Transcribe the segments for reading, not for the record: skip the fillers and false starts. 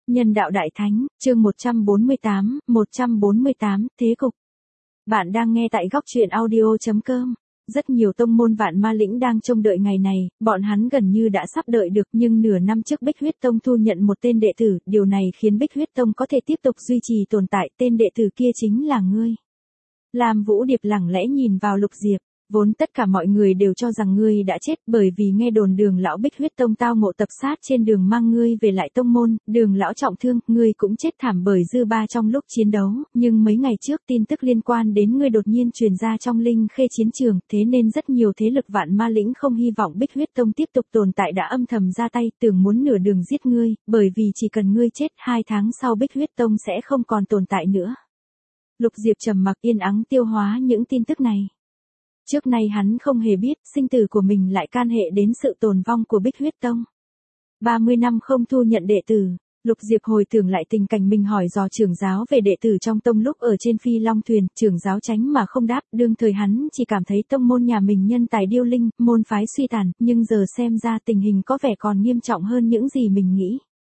Nhân đạo Đại Thánh, chương 148, Thế cục. Bạn đang nghe tại góc truyện audio.com. Rất nhiều tông môn Vạn Ma Lĩnh đang trông đợi ngày này, bọn hắn gần như đã sắp đợi được, nhưng nửa năm trước Bích Huyết Tông thu nhận một tên đệ tử, điều này khiến Bích Huyết Tông có thể tiếp tục duy trì tồn tại, tên đệ tử kia chính là ngươi. Lam Vũ Điệp lẳng lẽ nhìn vào Lục Diệp. Vốn tất cả mọi người đều cho rằng ngươi đã chết, bởi vì nghe đồn Đường lão Bích Huyết Tông tao ngộ tập sát trên đường mang ngươi về lại tông môn, Đường lão trọng thương, ngươi cũng chết thảm bởi dư ba trong lúc chiến đấu, nhưng mấy ngày trước tin tức liên quan đến ngươi đột nhiên truyền ra trong Linh Khê chiến trường, thế nên rất nhiều thế lực Vạn Ma Lĩnh không hy vọng Bích Huyết Tông tiếp tục tồn tại đã âm thầm ra tay, tưởng muốn nửa đường giết ngươi, bởi vì chỉ cần ngươi chết 2 tháng sau Bích Huyết Tông sẽ không còn tồn tại nữa. Lục Diệp trầm mặc yên ắng tiêu hóa những tin tức này. Trước nay hắn không hề biết sinh tử của mình lại can hệ đến sự tồn vong của Bích Huyết Tông. 30 năm không thu nhận đệ tử, Lục Diệp hồi tưởng lại tình cảnh mình hỏi dò trưởng giáo về đệ tử trong tông lúc ở trên Phi Long thuyền, trưởng giáo tránh mà không đáp, đương thời hắn chỉ cảm thấy tông môn nhà mình nhân tài điêu linh, môn phái suy tàn, nhưng giờ xem ra tình hình có vẻ còn nghiêm trọng hơn những gì mình nghĩ.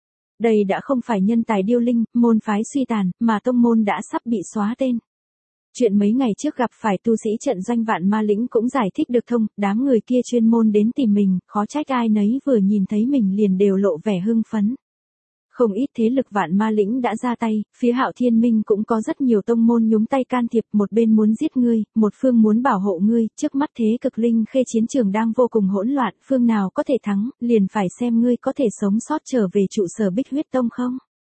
Đây đã không phải nhân tài điêu linh, môn phái suy tàn, mà tông môn đã sắp bị xóa tên. Chuyện mấy ngày trước gặp phải tu sĩ trận doanh Vạn Ma Lĩnh cũng giải thích được thông, đám người kia chuyên môn đến tìm mình, khó trách ai nấy vừa nhìn thấy mình liền đều lộ vẻ hưng phấn. Không ít thế lực Vạn Ma Lĩnh đã ra tay, phía Hạo Thiên Minh cũng có rất nhiều tông môn nhúng tay can thiệp, một bên muốn giết ngươi, một phương muốn bảo hộ ngươi, trước mắt thế cực Linh Khê chiến trường đang vô cùng hỗn loạn, phương nào có thể thắng, liền phải xem ngươi có thể sống sót trở về trụ sở Bích Huyết Tông không.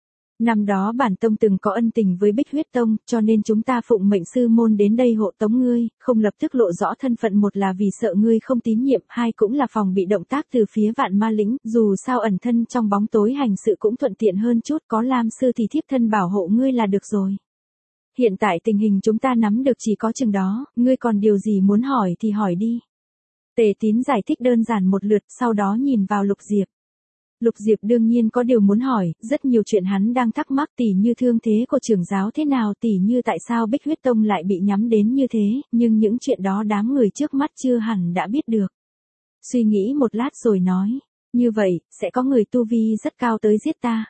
Năm đó bản tông từng có ân tình với Bích Huyết Tông, cho nên chúng ta phụng mệnh sư môn đến đây hộ tống ngươi, không lập tức lộ rõ thân phận, một là vì sợ ngươi không tín nhiệm, hai cũng là phòng bị động tác từ phía Vạn Ma Lĩnh, dù sao ẩn thân trong bóng tối hành sự cũng thuận tiện hơn chút, có Lam sư thì thiếp thân bảo hộ ngươi là được rồi. Hiện tại tình hình chúng ta nắm được chỉ có chừng đó, ngươi còn điều gì muốn hỏi thì hỏi đi. Tề Tín giải thích đơn giản một lượt, sau đó nhìn vào Lục Diệp. Lục Diệp đương nhiên có điều muốn hỏi, rất nhiều chuyện hắn đang thắc mắc, tỉ như thương thế của trưởng giáo thế nào, tỉ như tại sao Bích Huyết Tông lại bị nhắm đến như thế, nhưng những chuyện đó đám người trước mắt chưa hẳn đã biết được. Suy nghĩ một lát rồi nói, như vậy, sẽ có người tu vi rất cao tới giết ta.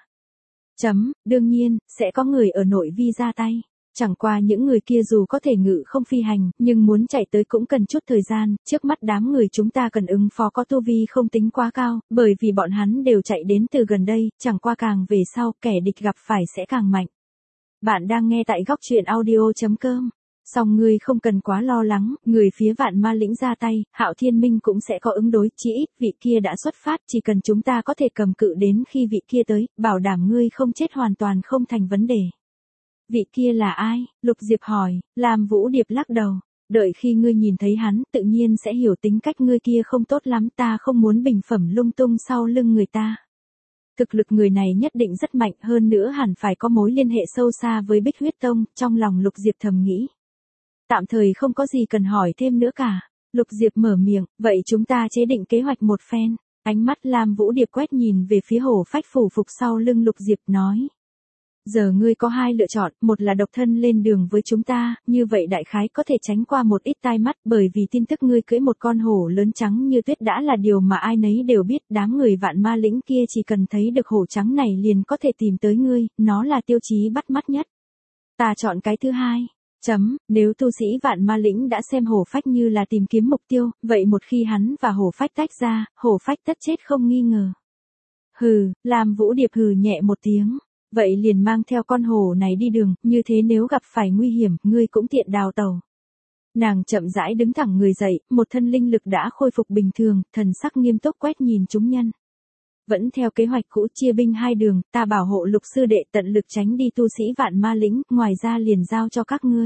Đương nhiên, sẽ có người ở nội vi ra tay. Chẳng qua những người kia dù có thể ngự không phi hành, nhưng muốn chạy tới cũng cần chút thời gian, trước mắt đám người chúng ta cần ứng phó có tu vi không tính quá cao, bởi vì bọn hắn đều chạy đến từ gần đây, chẳng qua càng về sau, kẻ địch gặp phải sẽ càng mạnh. Bạn đang nghe tại góc truyện audio.com. Song ngươi không cần quá lo lắng, người phía Vạn Ma Lĩnh ra tay, Hạo Thiên Minh cũng sẽ có ứng đối, chỉ ít vị kia đã xuất phát, chỉ cần chúng ta có thể cầm cự đến khi vị kia tới, bảo đảm ngươi không chết hoàn toàn không thành vấn đề. Vị kia là ai? Lục Diệp hỏi. Lam Vũ Điệp lắc đầu. Đợi khi ngươi nhìn thấy hắn, tự nhiên sẽ hiểu tính cách ngươi kia không tốt lắm, ta không muốn bình phẩm lung tung sau lưng người ta. Thực lực người này nhất định rất mạnh, hơn nữa hẳn phải có mối liên hệ sâu xa với Bích Huyết Tông, trong lòng Lục Diệp thầm nghĩ. Tạm thời không có gì cần hỏi thêm nữa cả. Lục Diệp mở miệng, vậy chúng ta chế định kế hoạch một phen. Ánh mắt Lam Vũ Điệp quét nhìn về phía hổ phách phủ phục sau lưng Lục Diệp nói. Giờ ngươi có hai lựa chọn, một là độc thân lên đường với chúng ta, như vậy đại khái có thể tránh qua một ít tai mắt, bởi vì tin tức ngươi cưỡi một con hổ lớn trắng như tuyết đã là điều mà ai nấy đều biết, đám người Vạn Ma Lĩnh kia chỉ cần thấy được hổ trắng này liền có thể tìm tới ngươi, nó là tiêu chí bắt mắt nhất. Ta chọn cái thứ hai. Nếu tu sĩ Vạn Ma Lĩnh đã xem hổ phách như là tìm kiếm mục tiêu, vậy một khi hắn và hổ phách tách ra, hổ phách tất chết không nghi ngờ. Hừ, Lam Vũ Điệp hừ nhẹ một tiếng. Vậy liền mang theo con hổ này đi đường, như thế nếu gặp phải nguy hiểm, ngươi cũng tiện đào tẩu. Nàng chậm rãi đứng thẳng người dậy, một thân linh lực đã khôi phục bình thường, thần sắc nghiêm túc quét nhìn chúng nhân. Vẫn theo kế hoạch cũ chia binh hai đường, ta bảo hộ Lục sư đệ tận lực tránh đi tu sĩ Vạn Ma Lĩnh, ngoài ra liền giao cho các ngươi.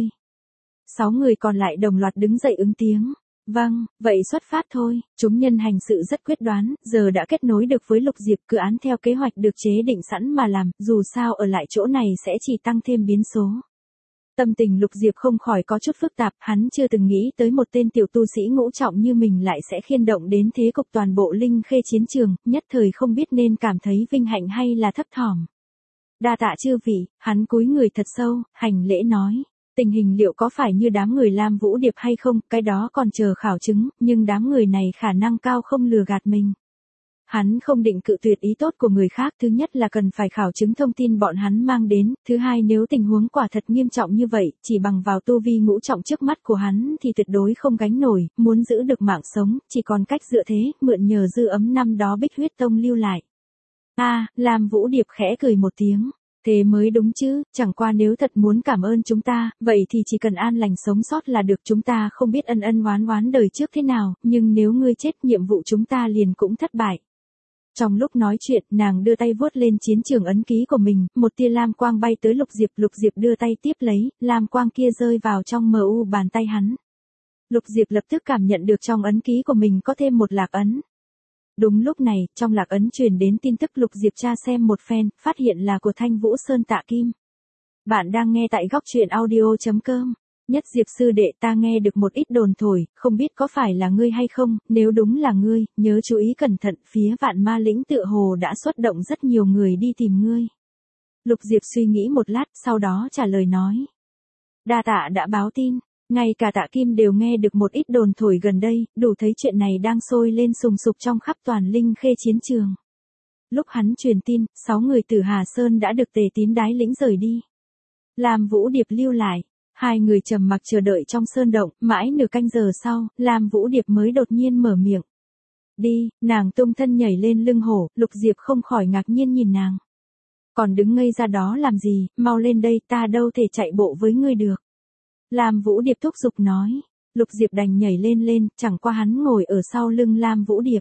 6 người còn lại đồng loạt đứng dậy ứng tiếng. Vâng, vậy xuất phát thôi, chúng nhân hành sự rất quyết đoán, giờ đã kết nối được với Lục Diệp, cứ án theo kế hoạch được chế định sẵn mà làm, dù sao ở lại chỗ này sẽ chỉ tăng thêm biến số. Tâm tình Lục Diệp không khỏi có chút phức tạp, hắn chưa từng nghĩ tới một tên tiểu tu sĩ ngũ trọng như mình lại sẽ khiên động đến thế cục toàn bộ Linh Khê chiến trường, nhất thời không biết nên cảm thấy vinh hạnh hay là thấp thỏm. Đa tạ chư vị, hắn cúi người thật sâu, hành lễ nói. Tình hình liệu có phải như đám người Lam Vũ Điệp hay không, cái đó còn chờ khảo chứng, nhưng đám người này khả năng cao không lừa gạt mình. Hắn không định cự tuyệt ý tốt của người khác, thứ nhất là cần phải khảo chứng thông tin bọn hắn mang đến, thứ hai nếu tình huống quả thật nghiêm trọng như vậy, chỉ bằng vào tu vi ngũ trọng trước mắt của hắn thì tuyệt đối không gánh nổi, muốn giữ được mạng sống, chỉ còn cách dựa thế, mượn nhờ dư ấm năm đó Bích Huyết Tông lưu lại. Lam Vũ Điệp khẽ cười một tiếng. Thế mới đúng chứ, chẳng qua nếu thật muốn cảm ơn chúng ta, vậy thì chỉ cần an lành sống sót là được, chúng ta không biết ân ân oán oán đời trước thế nào, nhưng nếu ngươi chết nhiệm vụ chúng ta liền cũng thất bại. Trong lúc nói chuyện, nàng đưa tay vuốt lên chiến trường ấn ký của mình, một tia lam quang bay tới Lục Diệp đưa tay tiếp lấy, lam quang kia rơi vào trong MU bàn tay hắn. Lục Diệp lập tức cảm nhận được trong ấn ký của mình có thêm một lạc ấn. Đúng lúc này, trong lạc ấn truyền đến tin tức. Lục Diệp tra xem một phen, phát hiện là của Thanh Vũ Sơn Tạ Kim. Bạn đang nghe tại góc truyện audio.com. Nhất Diệp sư đệ, ta nghe được một ít đồn thổi, không biết có phải là ngươi hay không, nếu đúng là ngươi, nhớ chú ý cẩn thận, phía Vạn Ma Lĩnh tựa hồ đã xuất động rất nhiều người đi tìm ngươi. Lục Diệp suy nghĩ một lát, sau đó trả lời nói. Đa tạ đã báo tin. Ngay cả Tạ Kim đều nghe được một ít đồn thổi gần đây, đủ thấy chuyện này đang sôi lên sùng sục trong khắp toàn Linh Khê chiến trường. Lúc hắn truyền tin, 6 người từ Hà Sơn đã được Tề Tín đái lĩnh rời đi. Lam Vũ Điệp lưu lại, 2 người trầm mặc chờ đợi trong sơn động, mãi nửa canh giờ sau, Lam Vũ Điệp mới đột nhiên mở miệng. Đi, nàng tung thân nhảy lên lưng hổ, Lục Diệp không khỏi ngạc nhiên nhìn nàng. Còn đứng ngây ra đó làm gì, mau lên đây, ta đâu thể chạy bộ với ngươi được. Lam Vũ Điệp thúc giục nói. Lục Diệp đành nhảy lên, chẳng qua hắn ngồi ở sau lưng Lam Vũ Điệp.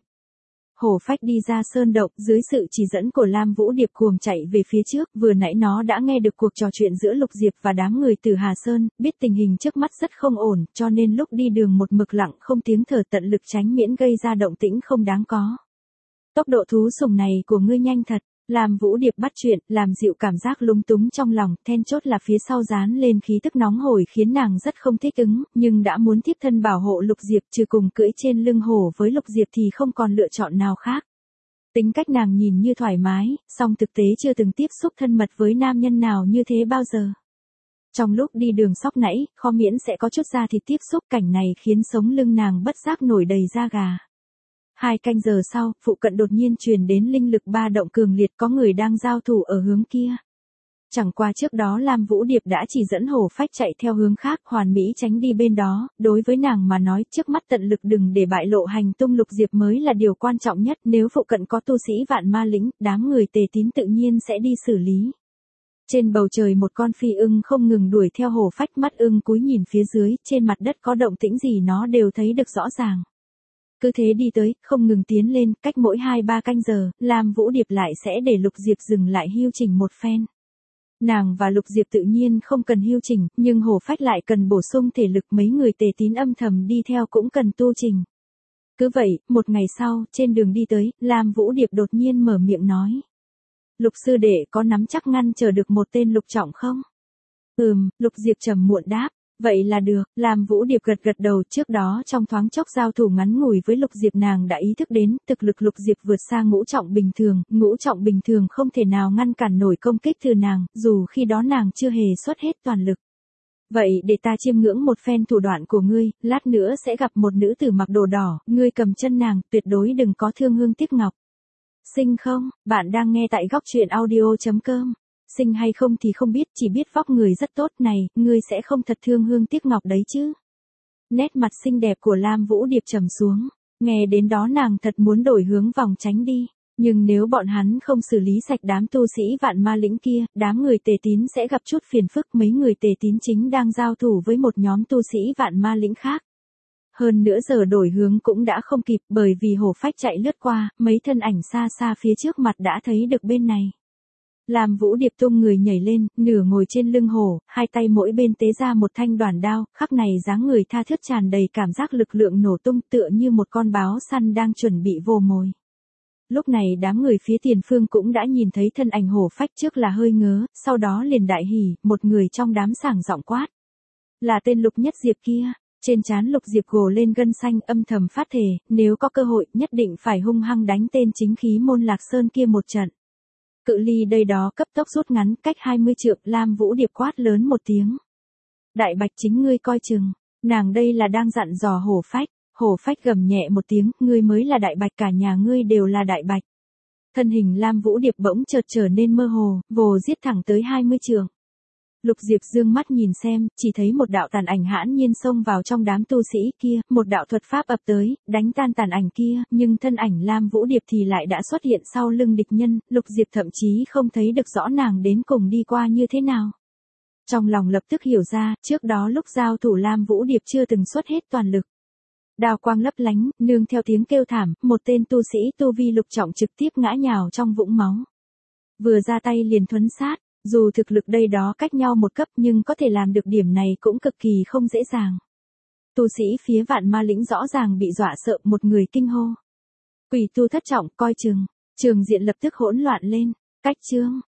Hổ phách đi ra sơn động, dưới sự chỉ dẫn của Lam Vũ Điệp cuồng chạy về phía trước, vừa nãy nó đã nghe được cuộc trò chuyện giữa Lục Diệp và đám người từ Hà Sơn, biết tình hình trước mắt rất không ổn, cho nên lúc đi đường một mực lặng không tiếng thở, tận lực tránh miễn gây ra động tĩnh không đáng có. Tốc độ thú sủng này của ngươi nhanh thật. Lam Vũ Điệp bắt chuyện, làm dịu cảm giác lúng túng trong lòng, then chốt là phía sau dán lên khí tức nóng hổi khiến nàng rất không thích ứng, nhưng đã muốn tiếp thân bảo hộ Lục Diệp, trừ cùng cưỡi trên lưng hổ với Lục Diệp thì không còn lựa chọn nào khác. Tính cách nàng nhìn như thoải mái, song thực tế chưa từng tiếp xúc thân mật với nam nhân nào như thế bao giờ. Trong lúc đi đường sóc nãy, khó miễn sẽ có chút da thịt tiếp xúc, cảnh này khiến sống lưng nàng bất giác nổi đầy da gà. 2 canh giờ sau, phụ cận đột nhiên truyền đến linh lực ba động cường liệt, có người đang giao thủ ở hướng kia. Chẳng qua trước đó Lam Vũ Điệp đã chỉ dẫn hổ phách chạy theo hướng khác, hoàn mỹ tránh đi bên đó, đối với nàng mà nói, trước mắt tận lực đừng để bại lộ hành tung Lục Diệp mới là điều quan trọng nhất, nếu phụ cận có tu sĩ Vạn Ma Lĩnh, đám người Tề Tín tự nhiên sẽ đi xử lý. Trên bầu trời một con phi ưng không ngừng đuổi theo hổ phách, mắt ưng cúi nhìn phía dưới, trên mặt đất có động tĩnh gì nó đều thấy được rõ ràng. Cứ thế đi tới, không ngừng tiến lên, cách mỗi 2-3 canh giờ, Lam Vũ Điệp lại sẽ để Lục Diệp dừng lại hưu chỉnh một phen. Nàng và Lục Diệp tự nhiên không cần hưu chỉnh, nhưng hổ phách lại cần bổ sung thể lực, mấy người Tề Tín âm thầm đi theo cũng cần tu chỉnh. Cứ vậy, một ngày sau, trên đường đi tới, Lam Vũ Điệp đột nhiên mở miệng nói. Lục sư đệ có nắm chắc ngăn chờ được một tên lục trọng không? Lục Diệp trầm muộn đáp. Vậy là được, Lam Vũ Điệp gật đầu, trước đó trong thoáng chốc giao thủ ngắn ngủi với Lục Diệp nàng đã ý thức đến, thực lực Lục Diệp vượt xa ngũ trọng bình thường không thể nào ngăn cản nổi công kích từ nàng, dù khi đó nàng chưa hề xuất hết toàn lực. Vậy để ta chiêm ngưỡng một phen thủ đoạn của ngươi, lát nữa sẽ gặp một nữ tử mặc đồ đỏ, ngươi cầm chân nàng, tuyệt đối đừng có thương hương tiếc ngọc. Xinh không, bạn đang nghe tại góc truyện audio.com. Xinh hay không thì không biết, chỉ biết vóc người rất tốt này, ngươi sẽ không thật thương hương tiếc ngọc đấy chứ. Nét mặt xinh đẹp của Lam Vũ Điệp trầm xuống, nghe đến đó nàng thật muốn đổi hướng vòng tránh đi, nhưng nếu bọn hắn không xử lý sạch đám tu sĩ Vạn Ma Lĩnh kia, đám người Tề Tín sẽ gặp chút phiền phức, mấy người Tề Tín chính đang giao thủ với một nhóm tu sĩ Vạn Ma Lĩnh khác. Hơn nữa giờ đổi hướng cũng đã không kịp, bởi vì hổ phách chạy lướt qua, mấy thân ảnh xa xa phía trước mặt đã thấy được bên này. Lam Vũ Điệp tung người nhảy lên, nửa ngồi trên lưng hổ, 2 tay mỗi bên tế ra một thanh đoản đao, khắc này dáng người tha thướt tràn đầy cảm giác lực lượng nổ tung, tựa như một con báo săn đang chuẩn bị vồ mồi. Lúc này đám người phía tiền phương cũng đã nhìn thấy thân ảnh hổ phách, trước là hơi ngớ, sau đó liền đại hỉ, một người trong đám sảng giọng quát. Là tên Lục Nhất Diệp kia. Trên trán Lục Diệp gồ lên gân xanh, âm thầm phát thề, nếu có cơ hội, nhất định phải hung hăng đánh tên chính khí môn Lạc Sơn kia một trận. Cự ly đây đó cấp tốc rút ngắn, cách 20 trượng, Lam Vũ Điệp quát lớn một tiếng. Đại Bạch chính ngươi coi chừng, nàng đây là đang dặn dò hổ phách. Hổ phách gầm nhẹ một tiếng, ngươi mới là đại bạch, cả nhà ngươi đều là đại bạch. Thân hình Lam Vũ Điệp bỗng chợt trở nên mơ hồ, vồ giết thẳng tới 20 trượng. Lục Diệp dương mắt nhìn xem, chỉ thấy một đạo tàn ảnh hãn nhiên xông vào trong đám tu sĩ kia, một đạo thuật pháp ập tới, đánh tan tàn ảnh kia, nhưng thân ảnh Lam Vũ Điệp thì lại đã xuất hiện sau lưng địch nhân, Lục Diệp thậm chí không thấy được rõ nàng đến cùng đi qua như thế nào. Trong lòng lập tức hiểu ra, trước đó lúc giao thủ Lam Vũ Điệp chưa từng xuất hết toàn lực. Đao quang lấp lánh, nương theo tiếng kêu thảm, một tên tu sĩ tu vi lục trọng trực tiếp ngã nhào trong vũng máu. Vừa ra tay liền thuấn sát, dù thực lực đây đó cách nhau một cấp nhưng có thể làm được điểm này cũng cực kỳ không dễ dàng. Tu sĩ phía Vạn Ma Lĩnh rõ ràng bị dọa sợ, một người kinh hô. Quỷ tu thất trọng, coi chừng, trường diện lập tức hỗn loạn lên, cách chương.